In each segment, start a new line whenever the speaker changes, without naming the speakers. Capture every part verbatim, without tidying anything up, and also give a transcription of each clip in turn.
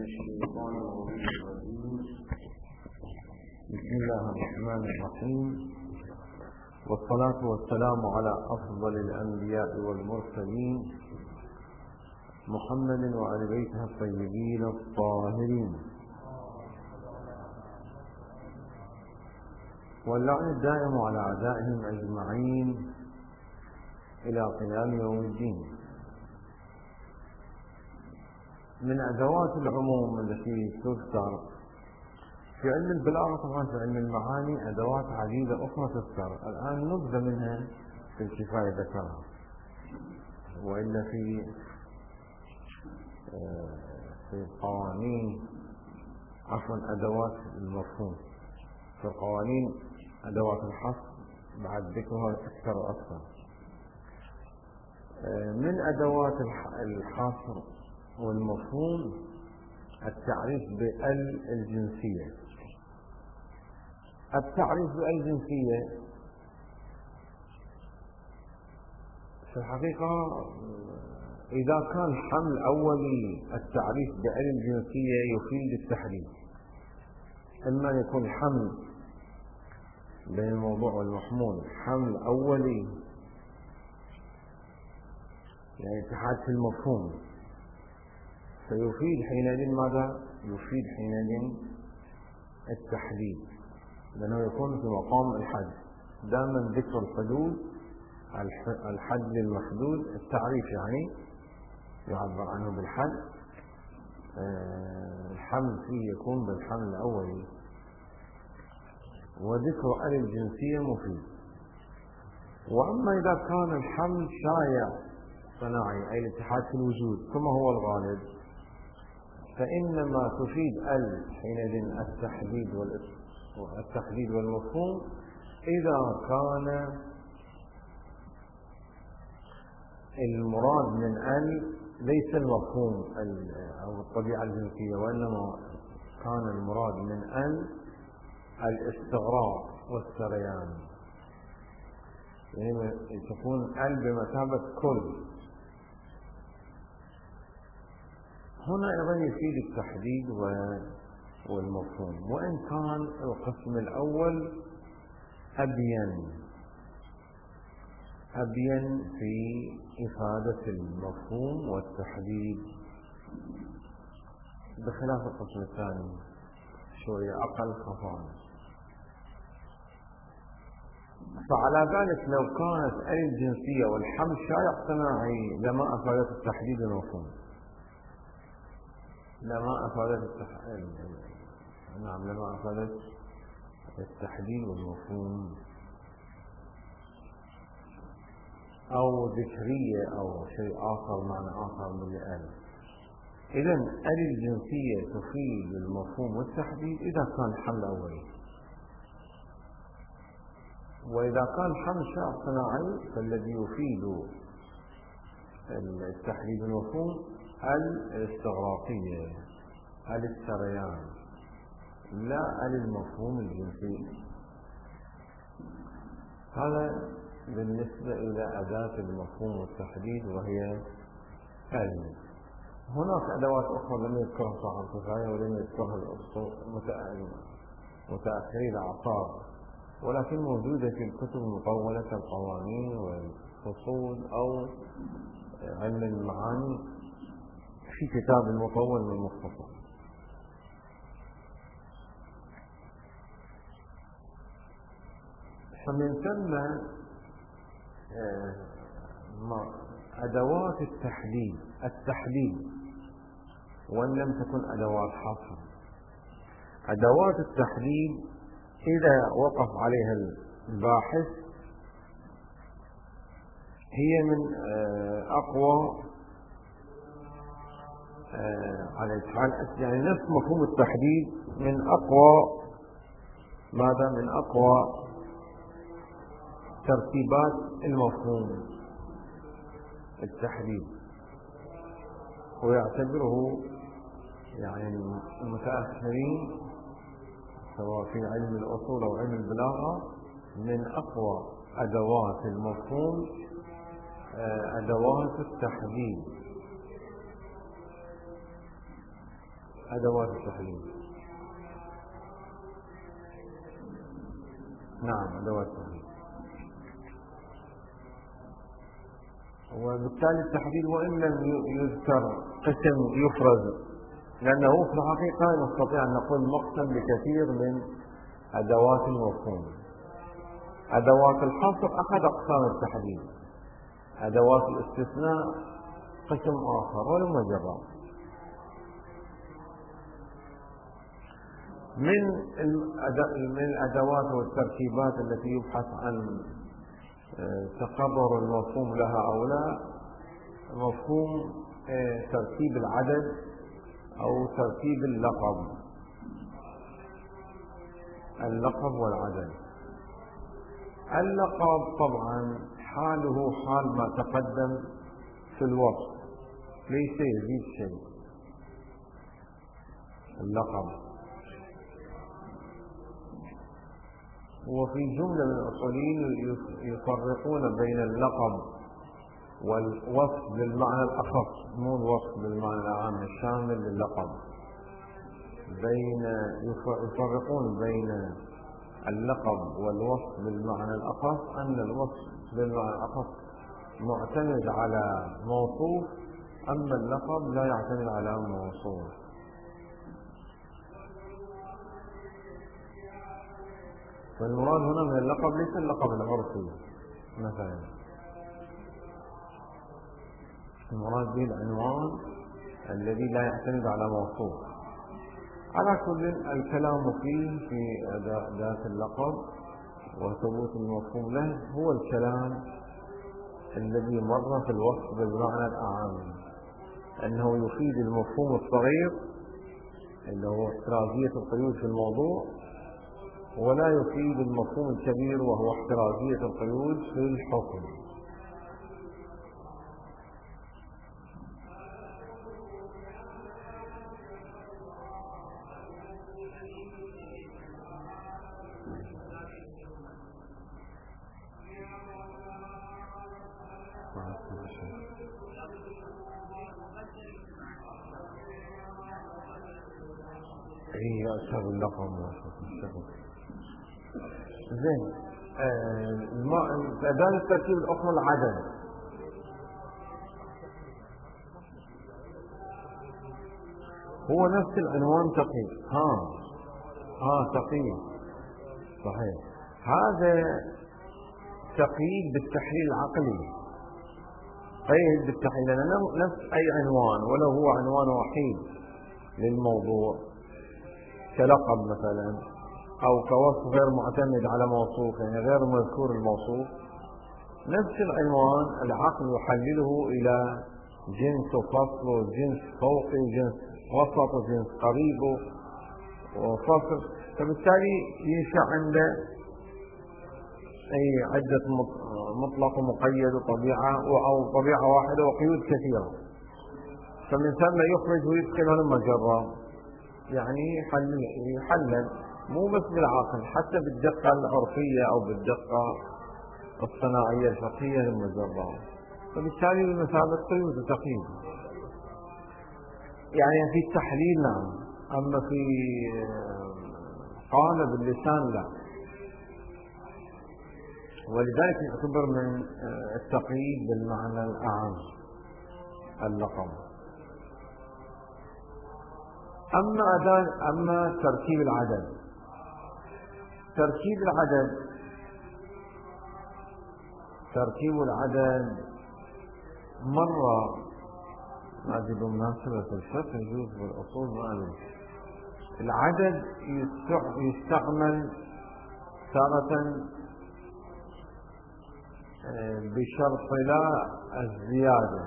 الشيطان الرجيم. بسم الله الرحمن الرحيم، والصلاة والسلام على أفضل الأنبياء والمرسلين محمد وآل بيته الطيبين الطاهرين، واللعن الدائم على أعدائهم أجمعين إلى قيام يوم الدين. من أدوات العموم التي تذكر في علم البلاغة، طبعا في علم المعاني أدوات عديدة أخرى تذكر، الآن نبذة منها في الكفاية ذكرها، وإلا في في القوانين عفوا أدوات المفهوم، في القوانين أدوات الحصر بعد ذكرها أكثر وأكثر. من أدوات الحصر والمفهوم التعريف بال الجنسية. التعريف بال الجنسية في الحقيقة إذا كان حمل أولي التعريف بال الجنسية يفيد التحديد، إما يكون حمل بين الموضوع والمحمول حمل أولي يعني اتحاد في المفهوم، فيفيد حينئذ ماذا؟ يفيد حينئذ التحديد، لأنه يكون في مقام الحد. دائما ذكر الحدود، الحد للمحدود، التعريف يعني يعبر عنه بالحد، الحمل فيه يكون بالحمل الأولي، وذكر ال الجنسية مفيد. وأما إذا كان الحمل شائع صناعي أي الاتحاد في الوجود كما هو الغالب، فإنما تفيد ال حينئذ التحديد والتحديد والمفهوم إذا كان المراد من ال ليس المفهوم أو الطبيعة الجنسية، وإنما كان المراد من ال الاستغراق والسريان، يعني تكون ال بمثابة كل. هنا أيضا يفيد التحديد والمفهوم، وإن كان القسم الأول أبين أبين في إفادة المفهوم والتحديد، بخلاف القسم الثاني شوية أقل خفاء. فعلى ذلك لو كانت ال الجنسية والحمل شائع صناعي لما أفادت التحديد والمفهوم، لما أفادت التحديد نعم لما أفادت التحديد والمفهوم، أو ذكرية أو شيء آخر معنى آخر من ال. إذن ال الجنسية تفيد المفهوم والتحديد إذا كان حمل أولي، وإذا كان حمل شائع صناعي فالذي يفيد التحديد والمفهوم الاستغراقية السريان، لا المفهوم الجنسي. هذا بالنسبة إلى أداة المفهوم والتحديد وهي ال. هناك أدوات أخرى لم يذكرها صاحب الكفاية ولم يذكرها متأخري الأعصار، ولكن موجودة في الكتب المطولة كالقوانين والفصول أو علم المعاني في كتاب المطول والمختصر. فمن ثم أدوات التحديد التحديد وإن لم تكن أدوات حصر. أدوات التحديد إذا وقف عليها الباحث هي من أقوى على الحال، يعني نفس مفهوم التحديد من أقوى ماذا من أقوى ترتيبات المفهوم التحديد، ويعتبره يعني المتأخرين سواء في علم الأصول أو علم البلاغة من أقوى أدوات المفهوم أدوات التحديد. أدوات التحليل. نعم أدوات التحليل. وبالتالي التحليل وإن لم يذكر قسم يفرز، لأنه في الحقيقة نستطيع أن نقول مقسم بكثير من أدوات المفهوم. أدوات الحصر أحد أقسام التحليل، أدوات الاستثناء قسم آخر والمجرى. من من الأدوات والتركيبات التي يبحث عن تقرر المفهوم لها أو لا مفهوم تركيب العدد أو تركيب اللقب. اللقب والعدد. اللقب طبعا حاله حال ما تقدم في الوصف، ليس يزيد شيء. اللقب وفي جملة من الأصوليين يفرقون بين اللقب والوصف بالمعنى الأخص، مو الوصف بالمعنى العام الشامل للقب. بين يفرقون بين اللقب والوصف بالمعنى الأخص، أن الوصف بالمعنى الأخص معتمد على موصوف، أما اللقب لا يعتمد على موصوف. فالمراد هنا من اللقب ليس اللقب العرفي مثلا، المراد به العنوان الذي لا يعتمد على موصوف. على كل الكلام فيه في ذات اللقب وثبوت المفهوم له هو الكلام الذي مر في الوصف بالمعنى الأعام، أنه يفيد المفهوم الصغير اللي هو احترازية القيود في الموضوع، ولا يفيد المفهوم الكبير وهو احترازية القيود في الحكم. هي أشهر اللقب زين. أداة التركيب الأخرى العدد. هو نفس العنوان تقييد. ها ها تقييد صحيح. هذا تقييد بالتحليل العقلي، قيد بالتحليل، لأنه نفس أي عنوان ولو هو عنوان وحيد للموضوع كلقب مثلا، أو كوصف غير معتمد على موصوف، يعني غير مذكور الموصوف، نفس العنوان العقل يحلله إلى جنس وفصل وجنس فوقي وجنس وسط وجنس قريب وفصل، فبالتالي ينشأ عنده أي عدة مطلق ومقيد وطبيعة أو طبيعة واحدة وقيود كثيرة، فمن ثم يخرج ويدخل المجرى، يعني يحلل يحلل مو بس بالعقل، حتى بالدقة العرفية أو بالدقة الصناعية الفقهية للمجرى، فبالتالي بمثابة قيود وتقييد. يعني في التحليل نعم، أما في قالب اللسان لا، ولذلك يعتبر من التقييد بالمعنى الأعم اللقب. أما أداة أما تركيب العدد. تركيب العدد تركيب العدد مرة هذه بمناسبة الفقه يجوز بالأصول ما أعلم. العدد يستعمل تارة بشرط لا الزيادة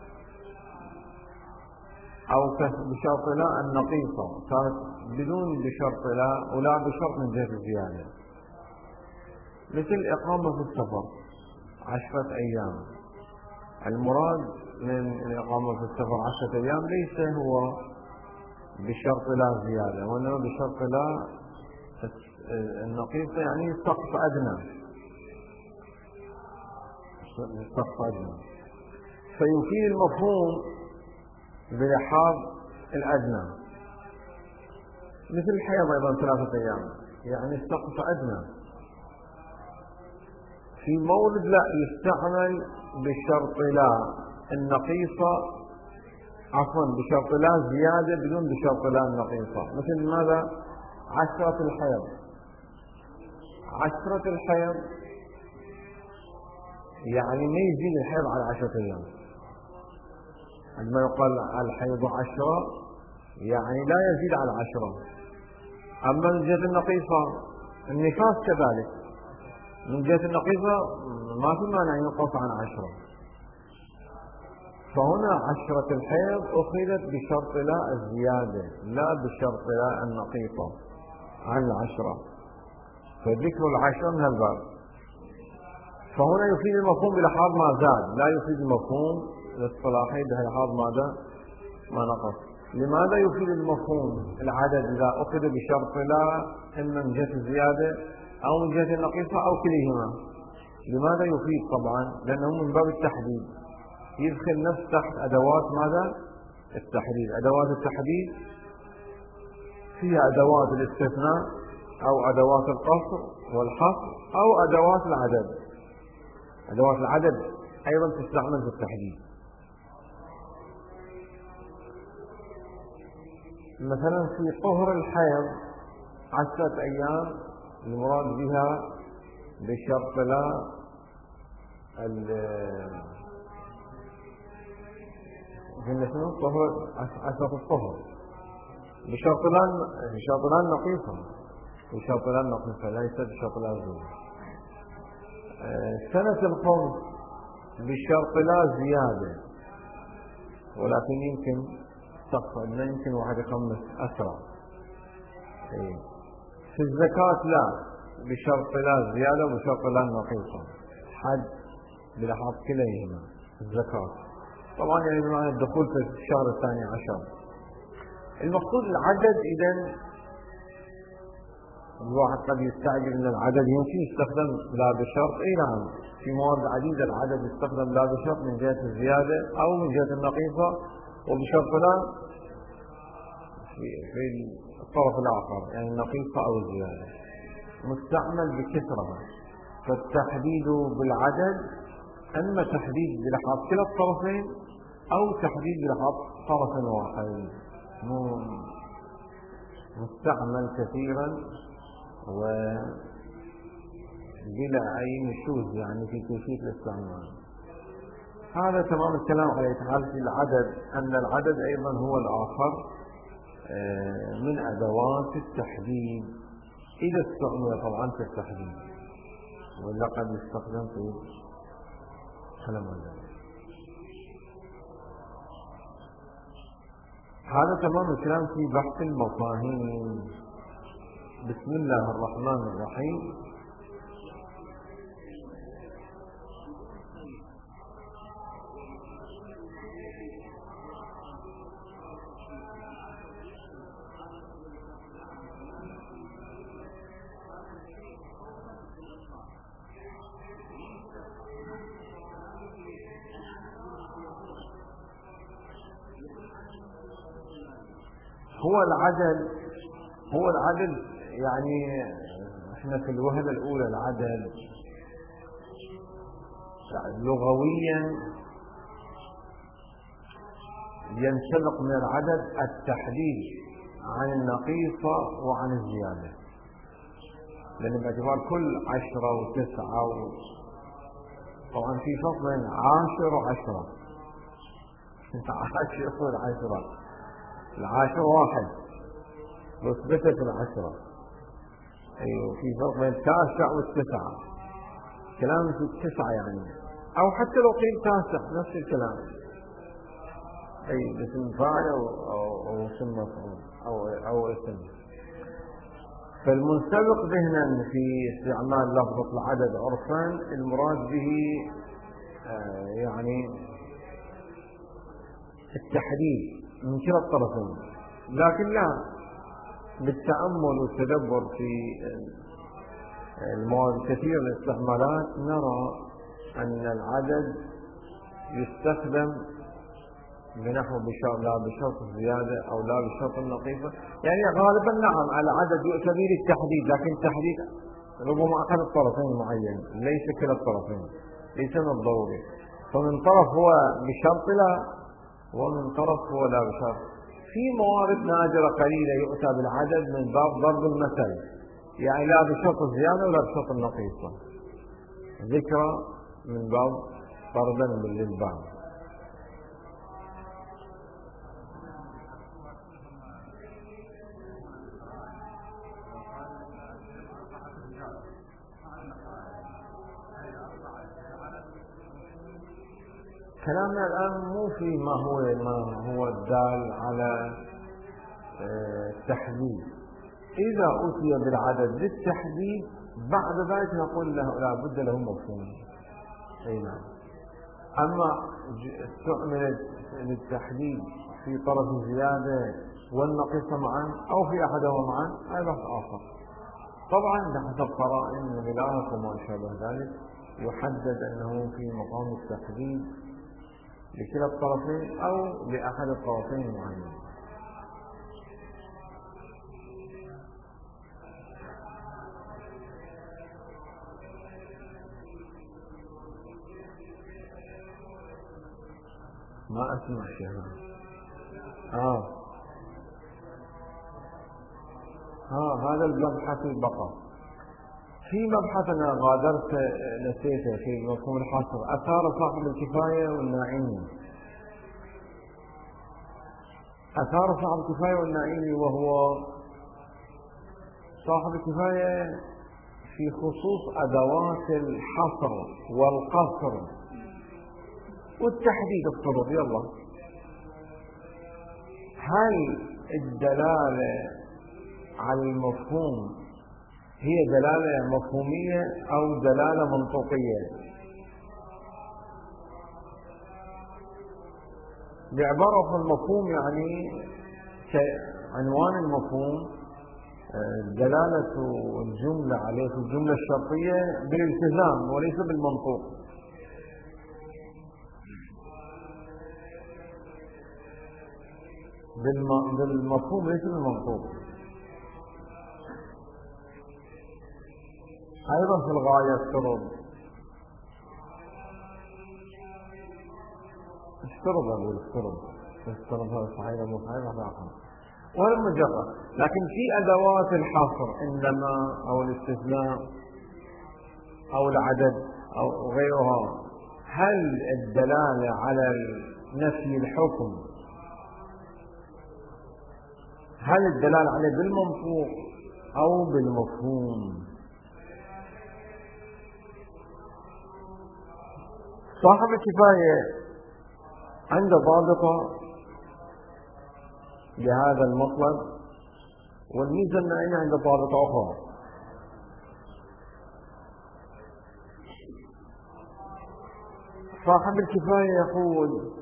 أو بشرط لا النقيصة، صارت بدون بشرط لا ولا بشرط من جهة الزيادة، مثل إقامة في السفر عشرة أيام. المراد من الإقامة في السفر عشرة أيام ليس هو بشرط لا زيادة، وإنما بشرط لا النقيصة، يعني سقف أدنى، سقف أدنى، فيفيد المفهوم بلحاظ الأدنى. مثل الحيض أيضا ثلاثة أيام، يعني السقف أدنى. في مورد لا يستعمل بشرط لا النقيصة، عفوا بشرط لا زيادة بدون بشرط لا النقيصة. مثل ماذا؟ عشرة الحيض. عشرة الحيض يعني ما يزيد الحيض على عشرة أيام. عندما يقال الحيض عشرة يعني لا يزيد على عشرة. أما من جهة النقيصة النفاس كذلك، من جهة النقيصة ما في مانع ينقص عن عشرة. فهنا عشرة الحيض أخذت بشرط لا الزيادة لا بشرط لا النقيصة عن العشرة، فذكر العشرة من الباب. فهنا يفيد المفهوم بلحاظ ما زاد، لا يفيد المفهوم الاصطلاحي بلحاظ ماذا؟ ما نقص. لماذا يفيد المفهوم العدد إذا أخذ بشرط لا إما من جهة الزيادة أو من جهة النقيصة أو كليهما؟ لماذا يفيد؟ طبعا لأنه من باب التحديد، يدخل نفس تحت أدوات ماذا؟ التحديد. أدوات التحديد فيها أدوات الاستثناء أو أدوات القصر والحصر أو أدوات العدد. أدوات العدد أيضا تستعمل في التحديد. مثلا في طهر الحيض عشرة أيام المراد بها بشرط لا شنو طهر عشرة الطهر بشرط لا بشرط لا النقيصة بشرط لا النقيصة ليس بشرط لا الزيادة. سنة الخمس بشرط لا زيادة، ولكن يمكن تقصد لا يمكن واحد يخمس أسرع. في الزكاة لا بشرط لا زيادة وبشرط لا نقيصة، حد بلحاظ كليهما الزكاة. طبعا يعني بمعنى الدخول في الشهر الثاني عشر. المقصود العدد. إذن الواحد قد يستعجل ان العدد يمكن يستخدم لا بشرط. اي نعم، في موارد عديدة العدد يستخدم لا بشرط من جهة الزيادة او من جهة النقيصة، وبشرط لا في, في الطرف الاخر يعني النقيصة او الزيادة، مستعمل بكثرة. فالتحديد بالعدد اما تحديد بلحاظ كلا الطرفين او تحديد بلحاظ طرف واحد، مستعمل كثيرا وبلا أي نشوز يعني في كيفية الاستعمال. هذا تمام الكلام عليه تعالى في العدد، أن العدد أيضا هو الآخر من أدوات التحديد إذا استعمل طبعا في التحديد، ولا قد يستخدم في كلام الله. هذا تمام الكلام في بحث المفاهيم. بسم الله الرحمن الرحيم. هو العدل هو العدل يعني احنا في الوهلة الأولى العدل لغويا ينسلق من العدد التحديد عن النقيصة وعن الزيادة، لأن باعتبار كل عشرة وتسعة و... طبعا في فرق بين عاشر وعشرة. عاشر والعشرة، العاشر واحد مثبتة العشرة. أيوه في فرق بين التاسع والتسعة، كلام في التسعة يعني، أو حتى لو قيل تاسع نفس الكلام. أي اسم فاعل أو أو أو اسم مفعول أو أو اسم. فالمنسبق ذهنا في استعمال لفظة العدد عرفا المراد به آه يعني التحديد من كلا الطرفين، لكن لا بالتأمل والتدبر في المواد كثير الاستعمالات نرى أن العدد يستخدم بنحو بشرط لا بشرط الزيادة أو لا بشرط النقيصة، يعني غالبا نعم على عدد يؤتى به للتحديد، لكن التحديد ربما أحد الطرفين معين ليس كلا الطرفين، ليس من الضروري، فمن طرف هو بشرط لا ومن طرف هو لا بشرط. في موارد نادرة قليلة يؤتى بالعدد من باب ضرب المثل، يعني لا بشرط الزيادة ولا بشرط النقيصة، ذكرى من باب ضربا للباب. كلامنا الآن مو في ما هو ما هو الدال على التحديد. إذا أتي بالعدد للتحديد بعد ذلك نقول له لا بد له مفهوم. أي نعم. أما استعملت للتحديد في طرف الزيادة والنقيصة معا أو في أحدهما معا هذا بحث آخر. طبعا بحسب قرائن وملاك وما شابه ذلك يحدد أنه في مقام التحديد لكلا الطرفين أو لأحد الطرفين معين. ما أسمع شيئا. آه ها هذا المبحث البقى. في مبحث أنا غادرت نسيته في مفهوم الحصر، أثار صاحب الكفاية والناعيمي. أثار صاحب الكفاية والناعيمي وهو صاحب الكفاية في خصوص أدوات الحصر والقصر والتحديد افترض يلا. هل الدلالة على المفهوم هي دلالة مفهومية أو دلالة منطقية؟ بعبارة المفهوم يعني عنوان المفهوم دلالة الجملة عليه في الجملة الشرطية بالالتزام وليس بالمنطوق. بالمفهوم ليس بالمنطوق. أيضا في الغاية افترض افترض أقول افترض افترض هذا صحيح أو صحيح هذا آخر ولا مجرد. لكن في أدوات الحصر إنما أو الاستثناء أو العدد أو غيرها، هل الدلالة على نفي الحكم هل الدلالة عليه بالمنطوق أو بالمفهوم؟ صاحب الكفاية عنده ضابطة لهذا المطلب، والميزة الناعمة عنده ضابطة أخرى. صاحب الكفاية يقول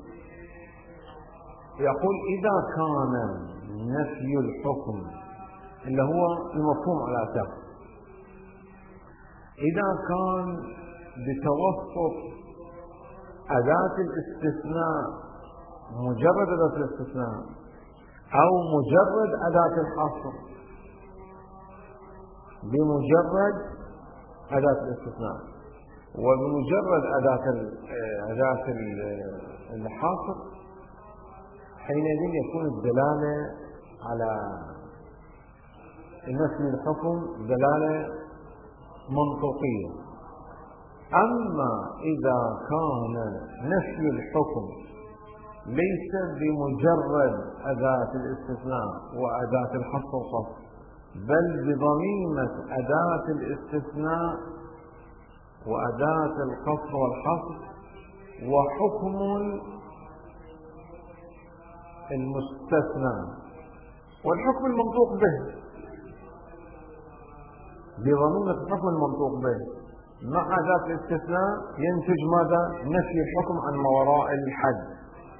يقول إذا كان نفي الحكم اللي هو المفهوم على أساس، إذا كان بتوسط أداة الاستثناء مجرد أداة الاستثناء أو مجرد أداة الحصر بمجرد أداة الاستثناء وبمجرد أداة أداة الحصر، حينئذ يكون الدلالة على نفي الحكم دلالة منطقية. أما إذا كان نفي الحكم ليس بمجرد أداة الاستثناء وأداة الحصر والقصر، بل بضميمة أداة الاستثناء وأداة القصر والحصر وحكم المستثنى والحكم المنطوق به، بضميمة الحكم المنطوق به مع أداة الاستثناء ينتج ماذا؟ نفي الحكم عن ما وراء الحد.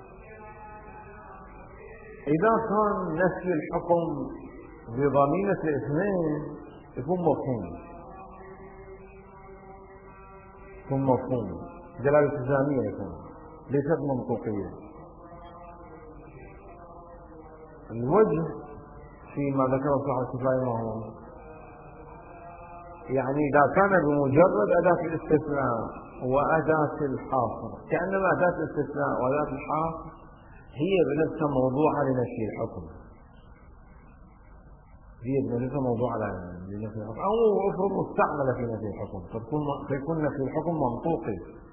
إذا كان نفي الحكم بضميمة الاثنين يكون مفهوم، يكون مفهوم دلالة التزامية، يكون ليست منطقية. الوجه فيما ذكر صاحب الكفاية ما هو؟ يعني إذا كان بمجرد أداة الاستثناء وأداة الحاصر، كأنما أداة الاستثناء وأداة الحاصر هي بنفسها موضوعة لنفي الحكم، هي بنفسها موضوعة لنفي الحكم، أو أفرض مستعملة في نفي الحكم، فيكون نفي الحكم منطوقي.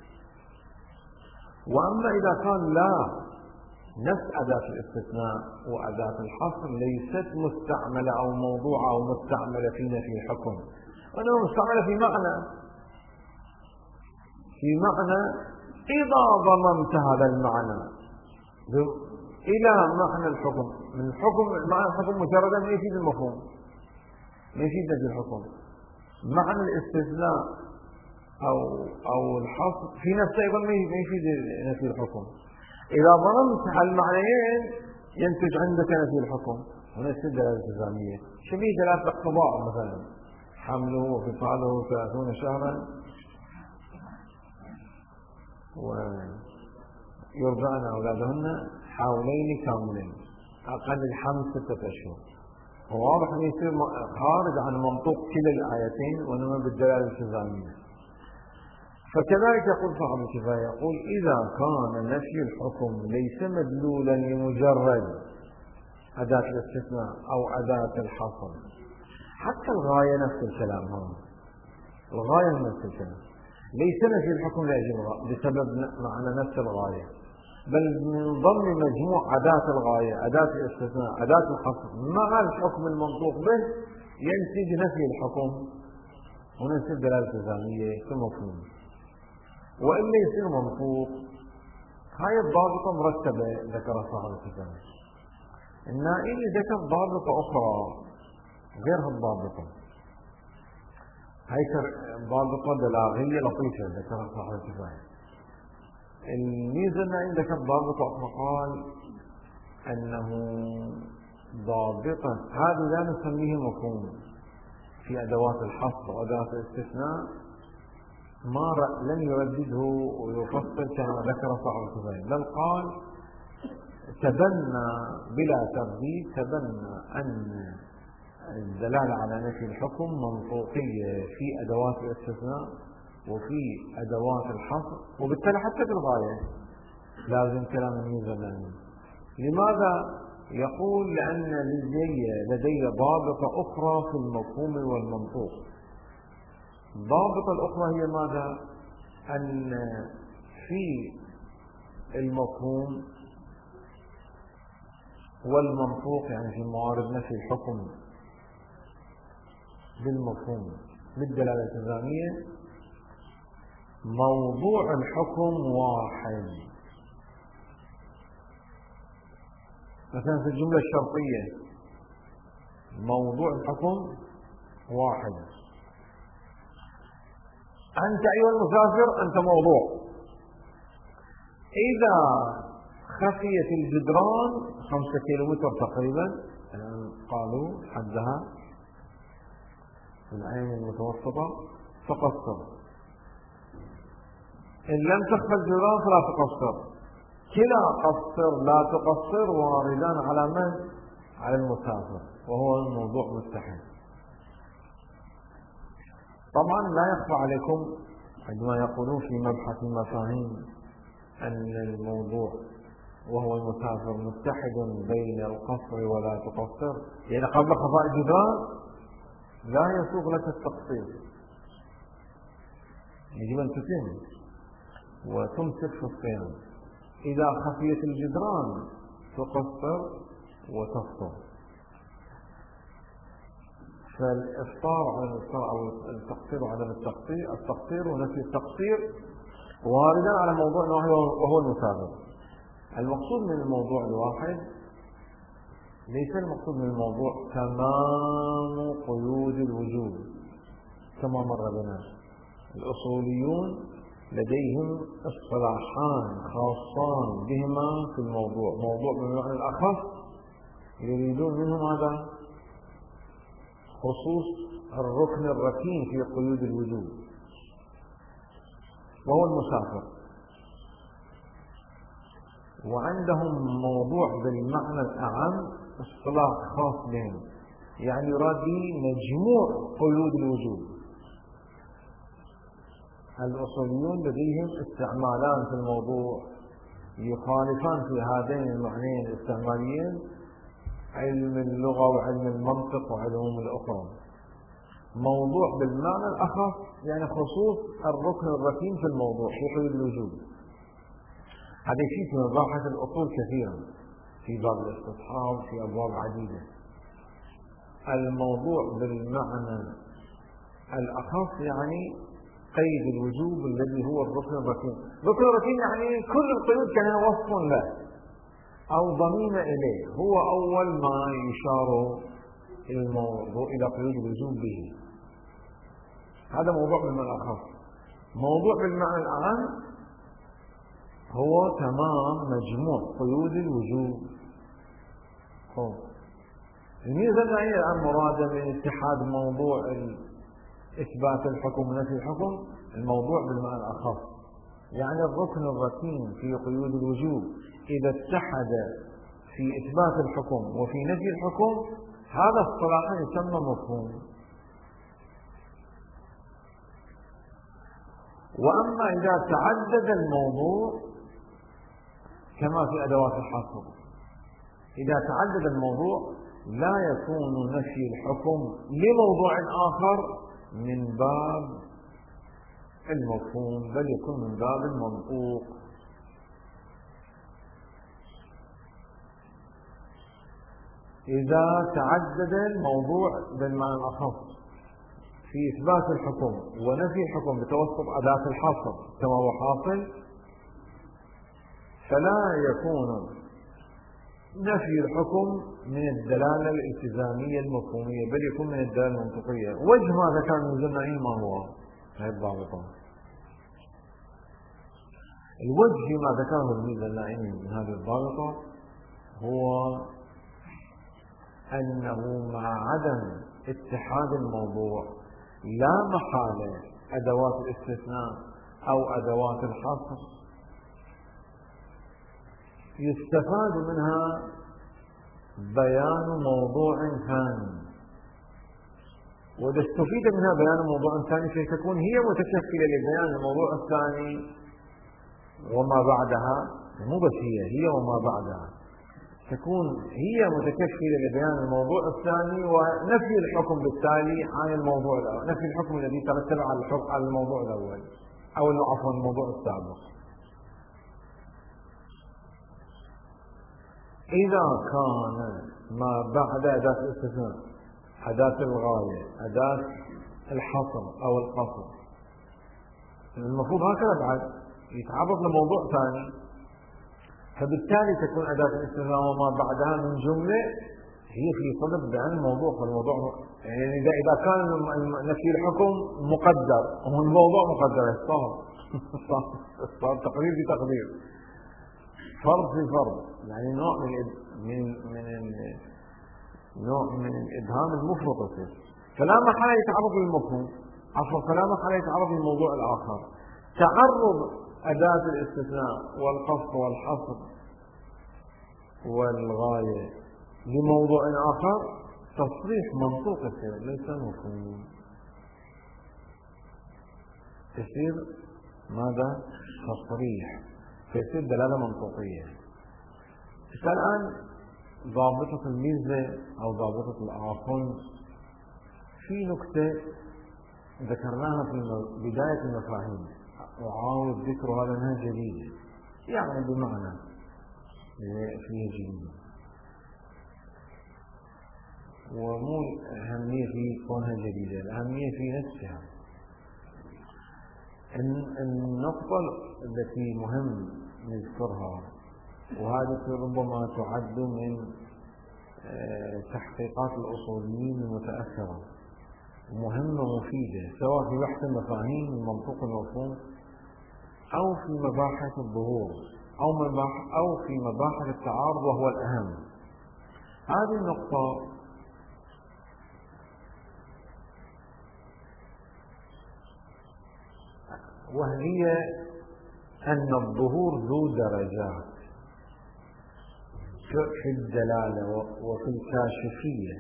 وأما إذا كان لا، نفس أداة الاستثناء وأداة الحصر ليست مستعملة أو موضوعة أو مستعملة في نفي الحكم، وإنما مستعملة في معنى في معنى إذا ضممت هذا المعنى إلى معنى الحكم، من الحكم معنى الحكم مجردا ما يفيد المفهوم، ما يفيد نفي الحكم. معنى الاستثناء أو أو الحصر في نفسه أيضا ما يفيد نفي الحكم. إذا ضممت على المعنيين ينتج عندك نفي الحكم. هنا يصير دلالة التزامية شبيه دلالة الاقتضاء، مثلا حمله وفصاله ثلاثون شهرا ويرضعن أولادهن حولين كاملين، أقل الحمل ستة أشهر. وواضح أنه يصير خارج عن منطوق كلا الآيتين وإنما بالدلالة الالتزامية. فكذلك يقول صاحب الكفاية، يقول إذا كان نفي الحكم ليس مدلولا لمجرد أداة الاستثناء أو أداة الحصر، حتى الغاية نفس الكلام، هذا الغاية نفس الكلام، ليس نفي الحكم لأجل بسبب معنى نفس الغاية، بل من ضمن مجموع أداة الغاية أداة الاستثناء أداة الحصر مع الحكم المنطوق به ينتج نفي الحكم، وننسب دلالة التزامية في المفهوم. وإلا يصير منطوق. هاي الضابطة مرتبة ذكرها صاحب الكفاية. النائل ذكر ضابطة أخرى غير هالضابطة، هاي ضابطة بلاغية لطيفة ذكرها صاحب الكفاية. الميزة النائل ذكر ضابطة أخرى، قال أنه ضابطة هذا لا نسميه مفهوم في أدوات الحصر وأدوات الاستثناء، ما لم يردده ويفصل كما ذكر صاحب الكفاية، بل قال تبنى بلا ترديد، تبنى أن الدلالة على نفي الحكم منطوقية في أدوات الاستثناء وفي أدوات الحصر، وبالتالي حتى في الغاية لازم كلام الميزة. لماذا؟ يقول لأن لدي لدي ضابطة أخرى في المفهوم والمنطوق. الضابطة الأخرى هي ماذا؟ أن في المفهوم والمنطوق، يعني في موارد نفي الحكم بالمفهوم بالدلالة الالتزامية، موضوع الحكم واحد. مثلا في الجملة الشرطية موضوع الحكم واحد، أنت أيها المسافر أنت موضوع. إذا خفيت الجدران خمسة كيلومتر تقريبا قالوا حدها في العين المتوسطة فقصر، إن لم تخفى الجدران فلا تقصر. كلا قصر لا تقصر واردان على من؟ على المسافر، وهو الموضوع مستحيل. طبعا لا يخفى عليكم عندما يقولون في مبحث المفاهيم أن الموضوع وهو المسافر متحد بين القصر ولا تقصر، يعني قبل خفاء الجدران لا يسوغ لك التقصير، يجب أن تتم وتمسك في الصيام. إذا خفيت الجدران تقصر وتفطر. فالإفطار على الإفطار أو التقصير وعدم التقصير، التقصير ونفي التقصير واردا على موضوع وهو المسافر. المقصود من الموضوع الواحد ليس المقصود من الموضوع تمام قيود الوجوب كما مر بنا. الأصوليون لديهم اصطلاحان خاصان بهما في الموضوع، موضوع بالمعنى الأخص يريدون منه ماذا؟ خصوص الركن الركين في قيود الوجوب وهو المسافر. وعندهم موضوع بالمعنى الأعم اصطلاح خاص بهم، يعني يراد به مجموع قيود الوجوب. الأصوليون لديهم استعمالان في الموضوع يخالفان في هذين المعنيين الاستعماليين، علم اللغة وعلم المنطق وعلوم الأخرى. موضوع بالمعنى الأخص يعني خصوص الركن الركين في الموضوع في قيود الوجوب. هذا شيء في مباحث الأصول كثيرا في باب الاستصحاب في أبواب عديدة. الموضوع بالمعنى الأخص يعني قيد الوجوب الذي هو الركن الركين. الركن الركين يعني كل القيود كان وصف له أو ضمين إليه، هو أول ما يشار الموضوع إلى قيود الوجوب به. هذا موضوع بالمعنى الأخص. موضوع بالمعنى الأعم هو تمام مجموع قيود الوجوب. الميزة الآن الآن مرادة من اتحاد موضوع إثبات الحكم ونفي الحكم، الموضوع بالمعنى الأخص يعني الركن الركين في قيود الوجوب إذا اتحد في إثبات الحكم وفي نفي الحكم، هذا اصطلاحا يسمى مفهوم. وأما إذا تعدد الموضوع كما في أدوات الحصر، إذا تعدد الموضوع لا يكون نفي الحكم لموضوع آخر من باب المفهوم، بل يكون من باب المنطوق. إذا تعدد الموضوع بالمعنى الأخص في إثبات الحكم ونفي الحكم بتوسط أداة الحصر كما هو حاصل، فلا يكون نفي الحكم من الدلالة الالتزامية المفهومية، بل يكون من الدلالة المنطقية. وجه ما ذكر المزنعين ما هو؟ هذه الضابطة. الوجه ما ذكره المزنعين من هذه الضابطة هو أنه مع عدم اتحاد الموضوع لا محالة أدوات الاستثناء أو أدوات الحصر يستفاد منها بيان موضوع ثاني، وإذا استفيد منها بيان موضوع ثاني فتكون هي متشكلة لبيان الموضوع الثاني وما بعدها، مو بس هي هي وما بعدها، تكون هي متكفلة لبيان الموضوع الثاني ونفي الحكم بالتالي عن الموضوع الأول، نفي الحكم الذي ترتب على الحكم على الموضوع الأول أو عفوا الموضوع السابق. إذا كان ما بعد أداة الاستثناء أداة الغاية أداة الحصر أو القصر، المفروض هكذا بعد يتعرض لموضوع ثاني، فبالتالي تكون أداة الاستثناء وما بعدها من جملة هي في صدد بيان الموضوع. فالموضوع يعني إذا إذا كان نفي الحكم مقدر والموضوع مقدر صار صار تقدير بتقدير، فرض في فرض، يعني نوع من من من نوع من الإبهام المفرط فيه. فلا محالة يتعرض للمفهوم، عفوا فلا محالة يتعرض للموضوع الآخر. تعرض أداة الاستثناء والقصر والحصر والغاية لموضوع آخر تصريح منطوق يصير ليس مفهوم، يصير ماذا؟ تصريح، فيصير دلالة منطقية. الآن ضابطة الميزة أو ضابطة الآخن في نكتة ذكرناها في بداية المفاهيم، وعاود ذكرها لأنها جديدة، يعني بمعنى فيها جديدة ومو أهمية في كونها جديدة، الأهمية في نفسها. النقطة التي مهم نذكرها، وهذه ربما تعد من تحقيقات الأصوليين المتأخرة، مهمة مفيدة سواء في بحث المفاهيم المنطوق المفهوم أو في مباحث الظهور أو مباحث أو في مباحث التعارض، وهو الأهم. هذه النقطة وهي أن الظهور ذو درجات. في الدلالة وفي الكاشفية.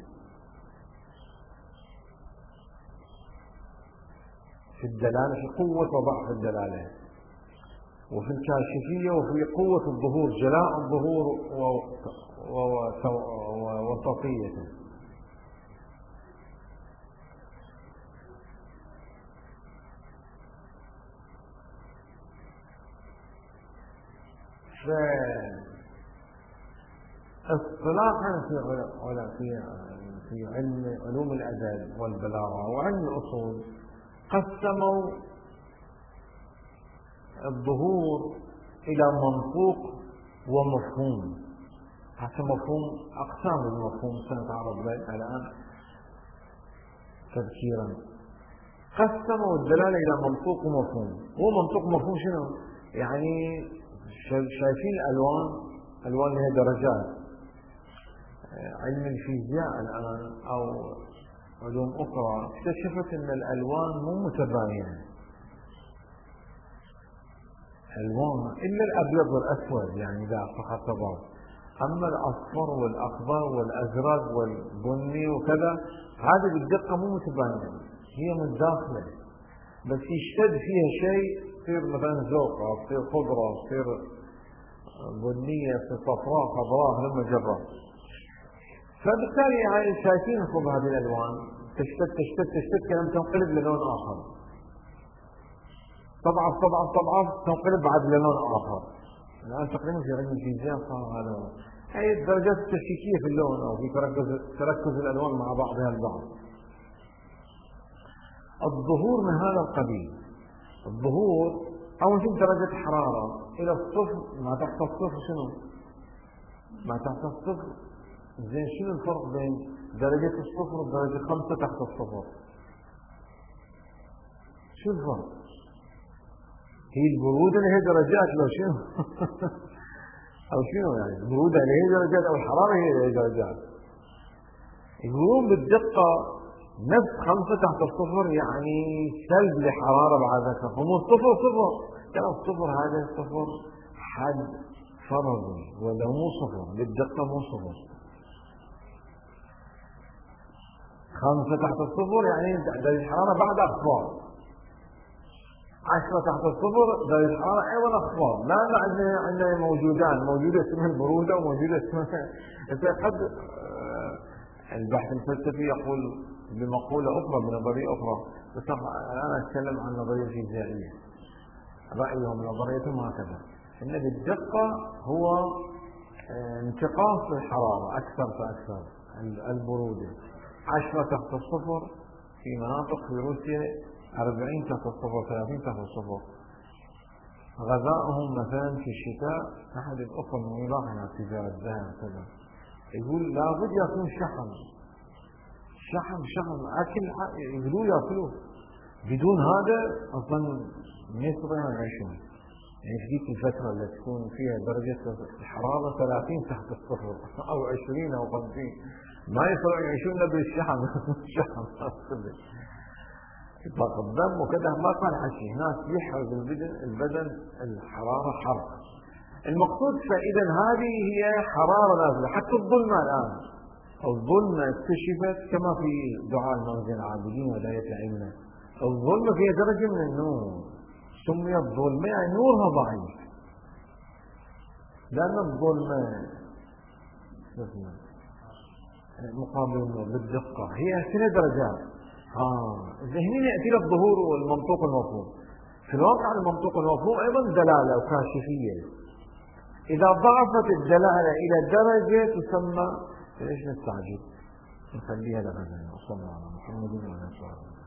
في الدلالة في قوة وضعف الدلالة، وفي الكاشفية وفي قوة الظهور، جلاء الظهور ووسطيته. فاصطلاحا في في علم علوم الأدب والبلاغة وعلم الأصول قسموا الظهور إلى منطوق ومفهوم. حتى مفهوم أقسام المفهوم سنتعرض له الآن تذكيرا. قسموا الدلالة إلى منطوق ومفهوم. هو منطوق ومفهوم شنو؟ يعني شايفين الألوان، الألوان لها درجات. علم الفيزياء الآن أو علوم أخرى اكتشفت أن الألوان مو متباينة، ألوان إلا الأبيض والأسود يعني إذا صح التضاد، أما الأصفر والأخضر والأزرق والبني وكذا هذه بالدقة مو متباينة، هي متداخلة، بس يشتد فيها شيء تصير مثلا زرقاء، تصير خضراء، تصير بنية، تصير صفراء، خضراء، لما جرى. فبالتالي هاي شايفين خب هذه الألوان تشتد تشتد تشتد كلام تنقلب للون آخر، تضعف تضعف تضعف تنقلب بعد للون آخر. الآن تقريبا في علم الفيزياء صار هذا هي الدرجات التشكيكية في اللون أو في تركز تركز الألوان مع بعضها البعض. الظهور من هذا القبيل. الظهور أول شيء درجة حرارة إلى الصفر، ما تحت الصفر شنو؟ ما تحت الصفر زين شنو الفرق بين درجة الصفر ودرجة خمسة تحت الصفر؟ شو الفرق؟ هي البرودة اللي هي درجات لو شنو؟ أو شنو يعني؟ البرودة اللي هي درجات أو الحرارة هي اللي هي درجات. يقولون بالدقة نفس خمسة تحت الصفر يعني سلب لحرارة بعد ذلك، هم الصفر صفر، ترى الصفر هذا الصفر حد فرضي ولا مو صفر، بالدقة مو صفر. خمسة تحت الصفر يعني درجة الحرارة بعد أخفاض، عشرة تحت الصفر درجة الحرارة أيضا أخفاض. لأن عندنا عندنا موجودان، موجودة اسمها البرودة وموجودة اسمها قد البحث الفلسفي يقول بمقولة أخرى بنظرية أخرى، بس الآن أتكلم عن نظرية فيزيائية. رأيهم نظريتهم هكذا إن بالدقة هو انتقاص الحرارة أكثر فأكثر. البرودة عشرة تحت الصفر في مناطق في روسيا، أربعين تحت الصفر، ثلاثين تحت الصفر. غذائهم مثلا في الشتاء أحد الأخوة من يلاحظ تجارة الذهب كذا يقول لابد يأكلون شحم شحم شحم أكل يقولوا يأكلوه، بدون هذا أصلا ما يستطيعون يعيشون. يعني في ذيك الفترة اللي تكون فيها درجة الحرارة ثلاثين تحت الصفر أو عشرين أو خمسين ما يستطيعون يعيشون إلا بالشحم. الشحم ضغط الدم وكذا ما كان حشي، هناك يحرق البدن البدن الحرارة حرق. المقصود فإذا هذه هي حرارة نازلة. حتى الظلمة الآن، الظلمة اكتشفت كما في دعاء المنزل العابدين وداية العلم، الظلمة فيها درجة من النور، سميت ظلمة يعني نورها ضعيف، لأن الظلمة مقابل النور بالدقة هي ثلاث درجات. آه هنا يأتي لك الظهور والمنطوق المفهوم. في الواقع المنطوق المفهوم أيضا دلالة وكاشفية. إذا ضعفت الدلالة إلى درجة تسمى، ليش نستعجل؟ نخليها لغدا. وصلى الله على محمد وعلى آله وصحبه.